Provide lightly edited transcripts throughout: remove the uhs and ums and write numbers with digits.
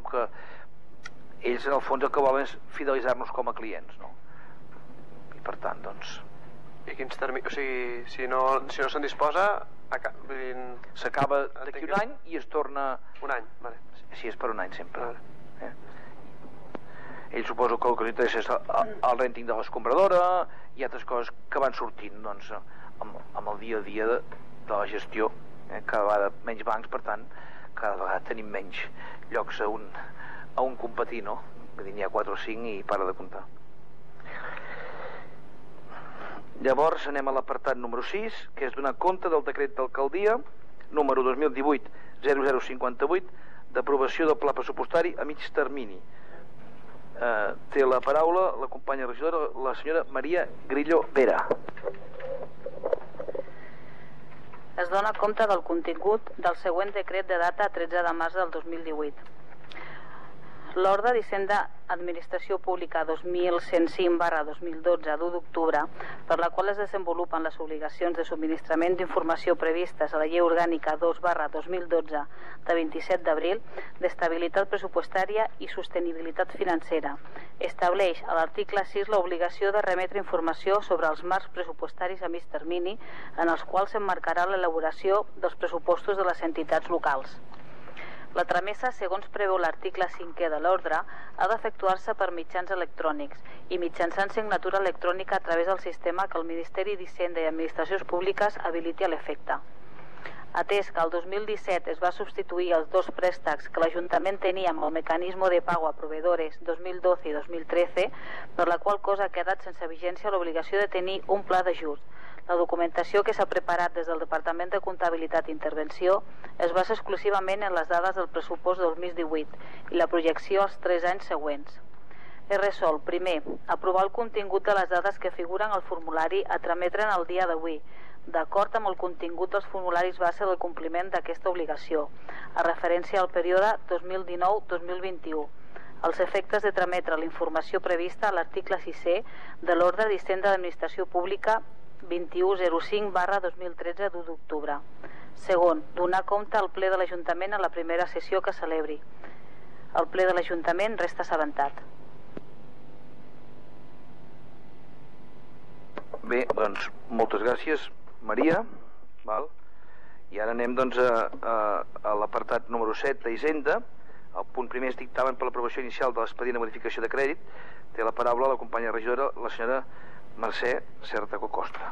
que ells en el fons el que volen és fidelitzar-nos com a clients, no? I per tant, doncs... I quins terminis? O sigui, si no se'n disposa, s'acaba d'aquí un any i es torna... Un any, vale. Sí, és per un any sempre. Vale. Ell suposo que el que li interessa és el renting de l'escombradora i altres coses que van sortint, doncs, amb el dia a dia de la gestió. Cada vegada menys bancs, per tant, cada vegada tenim menys llocs a un competir, no? Vull dir, n'hi ha 4 o 5 i para de comptar. Llavors anem a l'apartat número 6, que és donar compte del decret d'alcaldia número 2018-0058 d'aprovació del pla pressupostari a mig termini. Té la paraula la companya regidora, la senyora Maria Grillo Vera. Es dona compte del contingut del següent decret de data 13 de març del 2018. L'Ordre d'Hisenda Administració Pública 2105/2012 d'1 d'octubre, per la qual es desenvolupen les obligacions de subministrament d'informació previstes a la Llei Orgànica 2/2012 de 27 d'abril d'estabilitat pressupostària i sostenibilitat financera, estableix a l'article 6 l'obligació de remetre informació sobre els marcs pressupostaris a mig termini en els quals s'emmarcarà l'elaboració dels pressupostos de les entitats locals. La tramesa, segons preveu l'article 5è de l'ordre, ha d'efectuar-se per mitjans electrònics i mitjançant signatura electrònica a través del sistema que el Ministeri d'Hisenda i Administracions Públiques habiliti a l'efecte. Atès que el 2017 es va substituir els 2 préstecs que l'Ajuntament tenia amb el mecanisme de pago a proveedores 2012 i 2013, per la qual cosa ha quedat sense vigència l'obligació de tenir un pla d'ajust. La documentació que s'ha preparat des del Departament de Comptabilitat i Intervenció es basa exclusivament en les dades del pressupost 2018 i la projecció als 3 anys següents. He resolt, primer, aprovar el contingut de les dades que figuren al formulari a trametre en el dia d'avui, d'acord amb el contingut dels formularis base del compliment d'aquesta obligació, a referència al període 2019-2021, als efectes de trametre la informació prevista a l'article 6è de l'Ordre d'Hisenda d'Administració Pública 2105/2013 d'1 d'octubre. Segon, donar compte al ple de l'Ajuntament a la primera sessió que celebri. El ple de l'Ajuntament resta assabentat. Bé, doncs, moltes gràcies, Maria. Val? I ara anem, doncs, a l'apartat número 7 d'Hisenda. El punt primer és dictamen per l'aprovació inicial de l'expedient de modificació de crèdit. Té la paraula la companya regidora, la senyora Mercè Certaco Costa.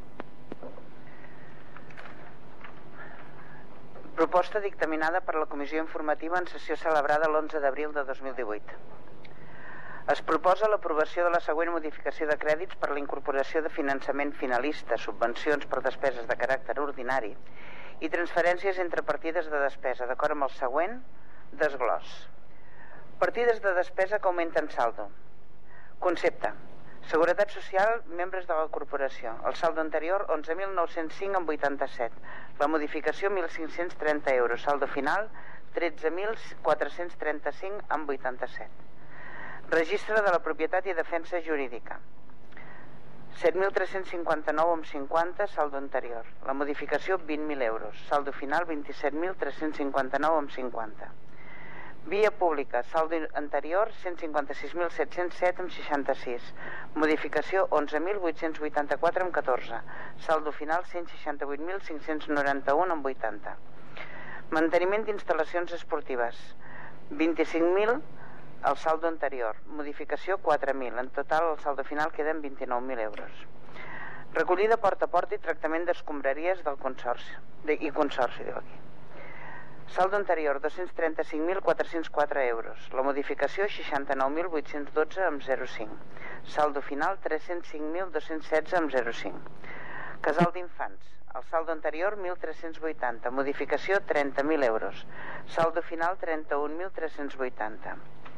Proposta dictaminada per la Comissió Informativa en sessió celebrada l'11 d'abril de 2018. Es proposa l'aprovació de la següent modificació de crèdits per la incorporació de finançament finalista, subvencions per despeses de caràcter ordinari i transferències entre partides de despesa, d'acord amb el següent desglòs. Partides de despesa que augmenten saldo. Concepte: Seguretat Social, membres de la corporació. El saldo anterior, 11.905,87. La modificació, 1.530 euros. Saldo final, 13.435,87. Registre de la propietat i defensa jurídica, 7.359,50. Saldo anterior. La modificació, 20.000 euros. Saldo final, 27.359,50. Via pública, saldo anterior 156.707,66. Modificació 11.884,14. Saldo final 168.591,80. Manteniment d'instal·lacions esportives 25.000 el saldo anterior. Modificació 4.000. En total el saldo final queda en 29.000 euros. Recollida porta a porta i tractament d'escombraries del consorci i consorci, diu aquí. Saldo anterior, 235.404 euros. La modificació, 69.812,05. Saldo final, 305.216,05. Casal d'infants. El saldo anterior, 1.380. Modificació, 30.000 euros. Saldo final, 31.380.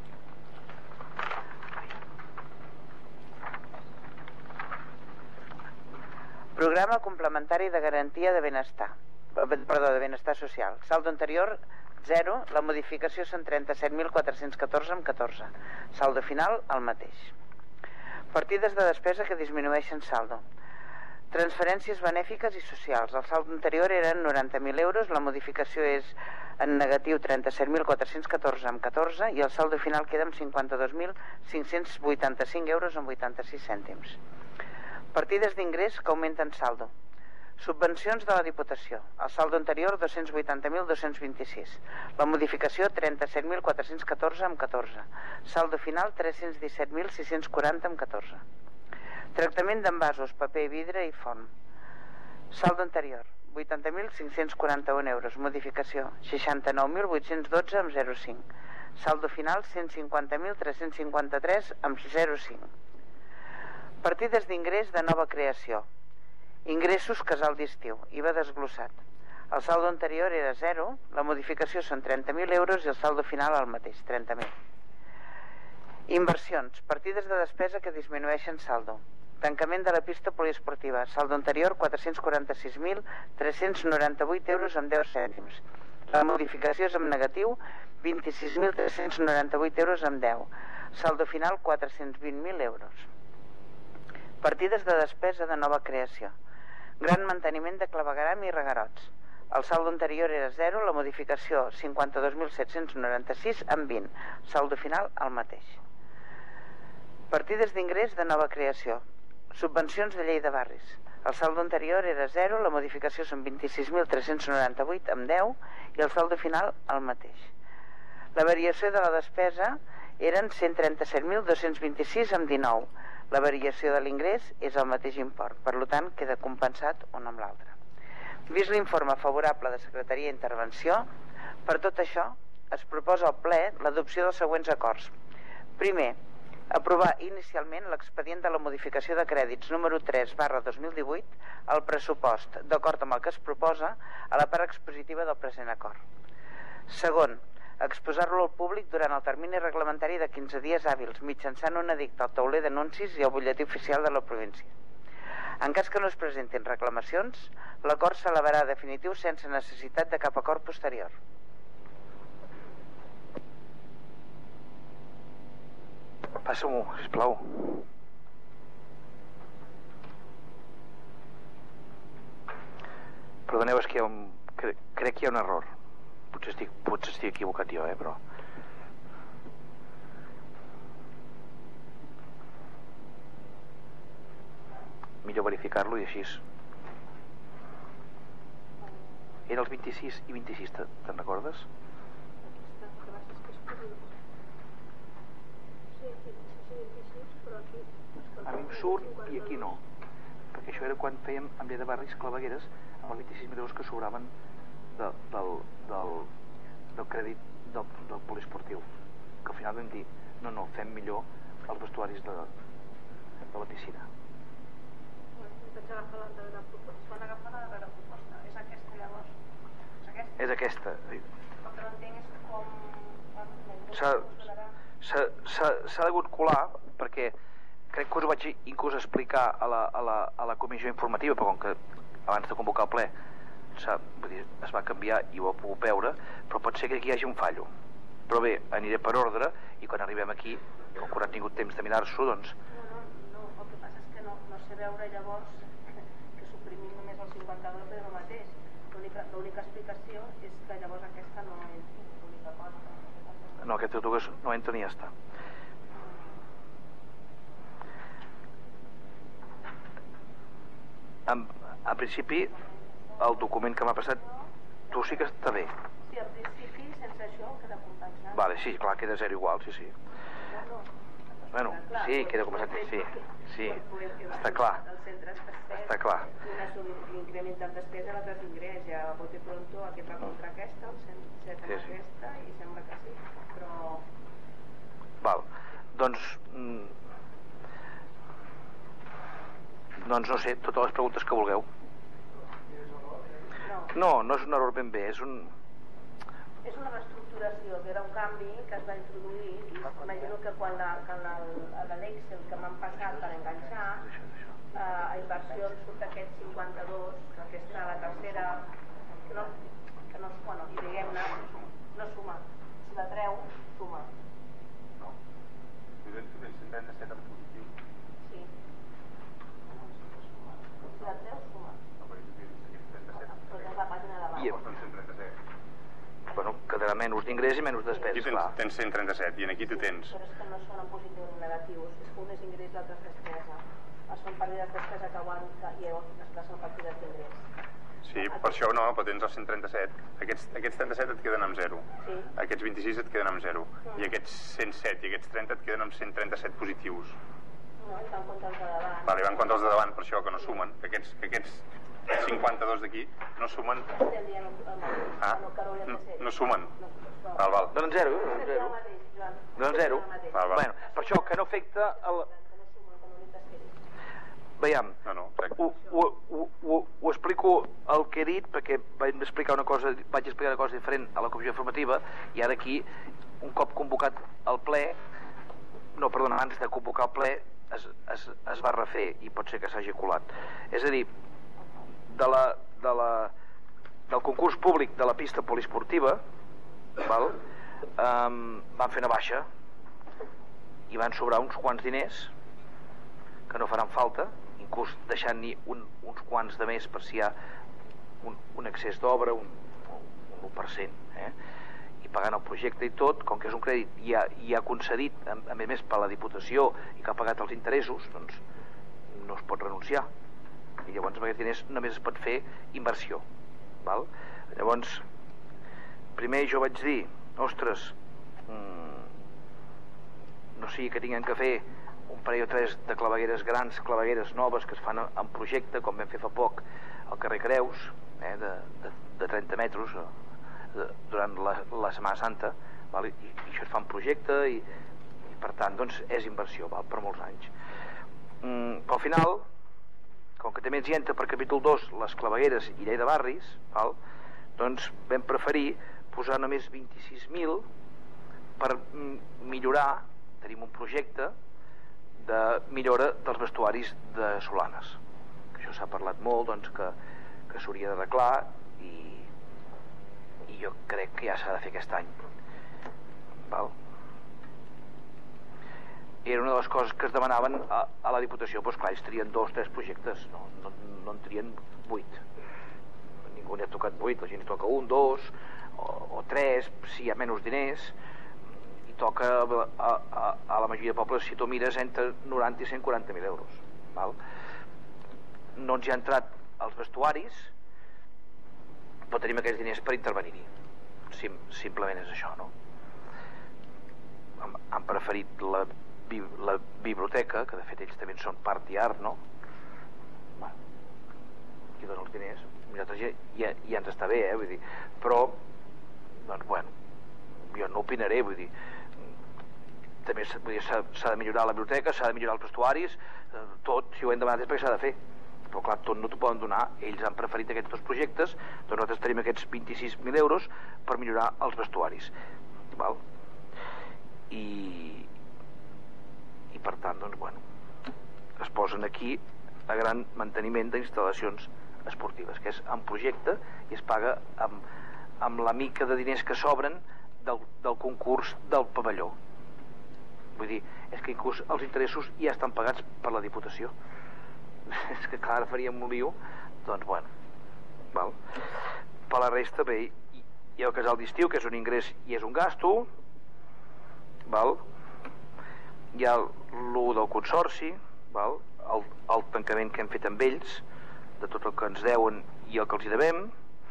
Programa complementari de garantia de benestar. De benestar social. Saldo anterior 0, la modificació són 37.414,14. Saldo final el mateix. Partides de despesa que disminueixen saldo. Transferències benèfiques i socials. El saldo anterior eren 90.000 euros, la modificació és en negatiu 37.414 amb 14 i el saldo final queda amb 52.585 euros amb 86 cèntims. Partides d'ingrés que augmenten saldo. Subvencions de la Diputació. El saldo anterior 280.226. La modificació 37.414 amb 14. Saldo final 317.640 amb 14. Tractament d'envasos, paper, vidre i forn. Saldo anterior 80.541 euros. Modificació 69.812 amb 0,5. Saldo final 150.353 amb 0,5. Partides d'ingrés de nova creació. Ingressos casal d'estiu, IVA desglossat. El saldo anterior era 0, la modificació són 30.000 euros i el saldo final el mateix, 30.000. Inversions, partides de despesa que disminueixen saldo. Tancament de la pista poliesportiva, saldo anterior 446.398 euros amb 10 cèntims. La modificació és en negatiu 26.398 euros amb 10. Saldo final 420.000 euros. Partides de despesa de nova creació. Gran manteniment de clavegueram i regarots. El saldo anterior era 0, la modificació 52.796 amb 20. Saldo final el mateix. Partides d'ingrés de nova creació. Subvencions de llei de barris. El saldo anterior era 0, la modificació són 26.398 amb 10 i el saldo final el mateix. La variació de la despesa eren 137.226 amb 19. La variació de l'ingrés és el mateix import, per tant queda compensat un amb l'altre. Vist l'informe favorable de Secretaria d'Intervenció, per tot això es proposa al ple l'adopció dels següents acords. Primer, aprovar inicialment l'expedient de la modificació de crèdits número 3/2018 al pressupost, d'acord amb el que es proposa a la part expositiva del present acord. Segon, exposar-lo al públic durant el termini reglamentari de 15 dies hàbils mitjançant un edicte al tauler d'anuncis i al butlletí oficial de la província. En cas que no es presentin reclamacions, l'acord s'elevarà definitiu sense necessitat de cap acord posterior. Passa-m'ho, sisplau. Perdoneu, és que crec que hi ha un error. Potser estic equivocat jo, però... Millor verificar-lo i així. Era els 26 i 26, te'n recordes? A mi em surt i aquí no, perquè això era quan fèiem amb llei de barris clavegueres amb els 26.000 euros que sobraven del crèdit del poliesportiu, que al final vam dir no, fem millor els vestuaris de la piscina. Vaig agafar la darrera proposta. Van agafar la darrera proposta. És aquesta, llavors? És aquesta. El que no entenc és com... S'ha degut colar perquè crec que us ho vaig inclús explicar a la comissió informativa, però com que abans de convocar el ple es va canviar i ho he pogut veure, però pot ser que aquí hi hagi un fallo. Però bé, aniré per ordre i quan arribem aquí, com que no he tingut temps de mirar-s'ho, doncs... No, el que passa és que no sé veure llavors que suprimim només el 52 és el mateix. L'única explicació és que llavors aquesta no és l'única cosa. No, aquest tortugues no entra ni ja està. En principi, el document que m'ha passat, tu sí que està bé. Sí, en principi, sense això, queda compensat. Vale, sí, clar, queda 0 igual, sí. Bueno, sí, queda compensat, sí, està clar. Està clar. L'increment de despesa a l'altre ingrés, ja a bote pronto aquest va contra aquesta, el 107 amb aquesta, i sembla que sí, però... Val, doncs no sé, totes les preguntes que vulgueu. No és un error ben bé, és un... És una reestructuració, que era un canvi que es va introduir, i imagino que quan a l'Excel que m'han passat per enganxar, a inversions surt aquest 52, que aquesta, la tercera, que no bueno, i diguem-ne, no suma. Si la treu, suma. No, 137 en positiu. Sí. Si la treu, menys d'ingrés i menys despeses, clar. Aquí tens 137 i aquí tu tens... Però és que no són en positiu ni negatius, és que un és ingrés i l'altre és despesa. Es fan partides de despesa que i després són partides d'ingrés. Sí, per això no, però tens els 137. Aquests 37 et queden amb 0. Sí. Aquests 26 et queden amb 0. I aquests 107 i aquests 30 et queden amb 137 positius. No, i van contra els de davant. Vale, van contra els de davant, per això, que no sumen. Aquests 52 d'aquí no sumen. No sumen. Val. Donen 0, Donen 0. Bueno, per això, que no afecta... Veiem, ho explico el que he dit, perquè vaig explicar una cosa diferent a la comissió informativa, i ara aquí, un cop convocat el ple, abans de convocar el ple, es va refer, i pot ser que s'hagi colat. És a dir, del concurs públic de la pista poliesportiva, van fer una baixa, i van sobrar uns quants diners, que no faran falta, inclús deixant-hi uns quants de més per si hi ha un excés d'obra, un 1%, i pagant el projecte i tot, com que és un crèdit i ha concedit, a més per la Diputació, i que ha pagat els interessos, doncs no es pot renunciar, i llavors amb aquests diners només es pot fer inversió, val? Llavors primer jo vaig dir, ostres, no sigui que tinguem que fer un parell o tres de clavegueres grans, clavegueres noves que es fan en projecte, com vam fer fa poc al carrer Creus, de 30 metres durant la Setmana Santa, i això es fa en projecte i per tant doncs és inversió per molts anys. Però al final, com que també ens hi entra per capítol 2 les clavegueres i llei de barris, doncs vam preferir posar només 26.000 per millorar. Tenim un projecte de millora dels vestuaris de Solanes, que això s'ha parlat molt, doncs que s'hauria d'arreglar, i jo crec que ja s'ha de fer aquest any, Era una de les coses que es demanaven a la Diputació. Doncs clar, ells trien 2 o 3 projectes, no en trien 8, ningú n'hi ha tocat 8, la gent hi toca 1, 2 o 3, si hi ha menys diners, i toca a la majoria de pobles, si tu mires, entre 90 i 140.000 euros, no ens hi ha entrat els vestuaris, però tenim aquests diners per intervenir-hi, simplement és això, no? Han preferit la biblioteca, que de fet ells també són part i art, no? Qui dona els diners, nosaltres ja ens està bé, vull dir, però doncs bueno, jo no opinaré, vull dir, també s'ha de millorar la biblioteca, s'ha de millorar els vestuaris, tot, si ho hem demanat és perquè s'ha de fer, però clar, tot no t'ho poden donar. Ells han preferit aquests 2 projectes, doncs nosaltres tenim aquests 26.000 euros per millorar els vestuaris, i per tant, doncs bueno, es posen aquí a gran manteniment d'instal·lacions esportives, que és en projecte i es paga amb la mica de diners que sobren del concurs del pavelló. Vull dir, és que inclús els interessos ja estan pagats per la Diputació. És que clar, ara faríem un lío, doncs bueno, per la resta, bé, hi ha el casal d'estiu, que és un ingrés i és un gasto, hi ha l'1 del consorci, el tancament que hem fet amb ells, de tot el que ens deuen i el que els hi devem.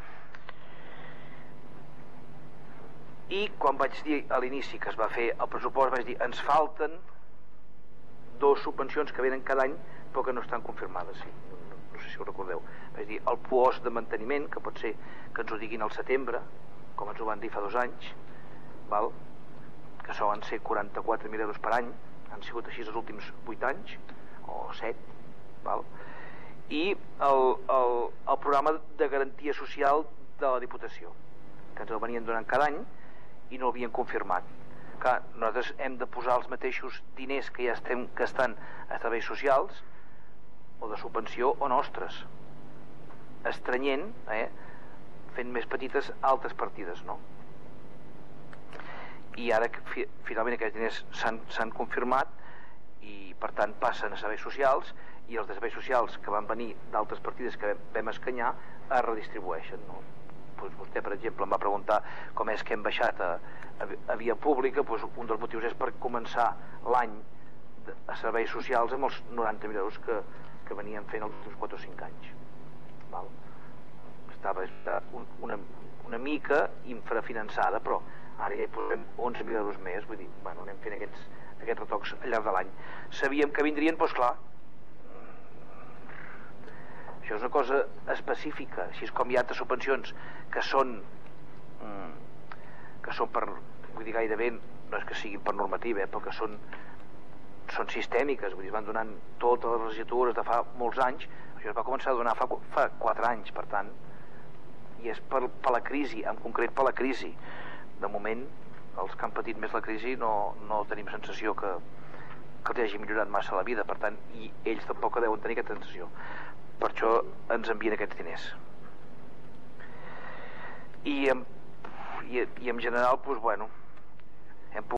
I quan vaig dir a l'inici que es va fer el pressupost, vaig dir, ens falten 2 subvencions que venen cada any però que no estan confirmades, no sé si ho recordeu. Vaig dir, el POS de manteniment, que pot ser que ens ho diguin al setembre, com ens ho van dir fa 2 anys, que solen ser 44.000 euros per any, han sigut així els últims 8 anys o 7, i el programa de garantia social de la Diputació, que ens el venien donant cada any i no l'havien confirmat. Clar, nosaltres hem de posar els mateixos diners que ja estan a serveis socials o de subvenció o nostres, estrenyent, fent més petites altres partides, no? I ara finalment aquests diners s'han confirmat i per tant passen a serveis socials, i els de serveis socials que van venir d'altres partides que vam escanyar es redistribueixen, no? doncs vostè, per exemple, em va preguntar com és que hem baixat a via pública, doncs un dels motius és per començar l'any a serveis socials amb els 90.000 euros que veníem fent els últims 4 o 5 anys. Val? Estava una mica infrafinançada, però ara ja hi posem 11.000 euros més, vull dir, bueno, anem fent aquests retocs al llarg de l'any. Sabíem que vindrien, doncs clar, això és una cosa específica, així com hi ha altres subvencions que són per, vull dir, gairebé, no és que siguin per normativa, però que són sistèmiques, vull dir, es van donant totes les legislatures de fa molts anys. Això es va començar a donar fa 4 anys, per tant, i és per la crisi, en concret per la crisi. De moment, els que han patit més la crisi no tenim sensació que els hagi millorat massa la vida, per tant, i ells tampoc deuen tenir aquesta sensació. Per això ens envien aquests diners. I en general, doncs, bueno,